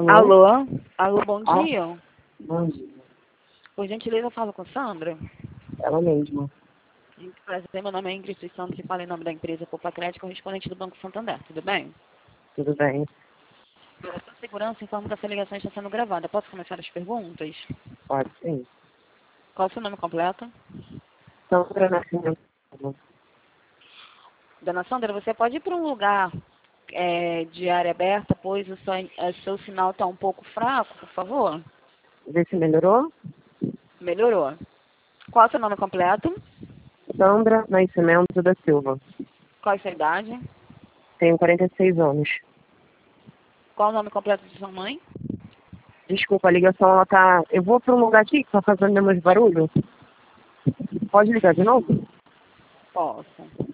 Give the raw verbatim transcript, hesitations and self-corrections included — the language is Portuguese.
Alô? Alô? Alô, bom Ah, dia. bom dia. Por gentileza, eu falo com Sandra. Ela mesma. Muito prazer, meu nome é Ingrid Santos e falo em nome da empresa Poupa Crédito, correspondente do Banco Santander. Tudo bem? Tudo bem? Pela sua segurança, informo que essa ligação está sendo gravada. Posso começar as perguntas? Pode sim. Qual o seu nome completo? Sandra Nascimento. Dona Sandra, você pode ir para um lugar é, de área aberta, pois o seu, o seu sinal está um pouco fraco, por favor? Vê se melhorou? Melhorou. Qual o seu nome completo? Sandra Nascimento da Silva. Qual a sua idade? Tenho quarenta e seis anos. Qual o nome completo de sua mãe? Desculpa, a ligação ela tá... Eu vou para um lugar aqui que tá fazendo menos barulho. Pode ligar de novo? Posso.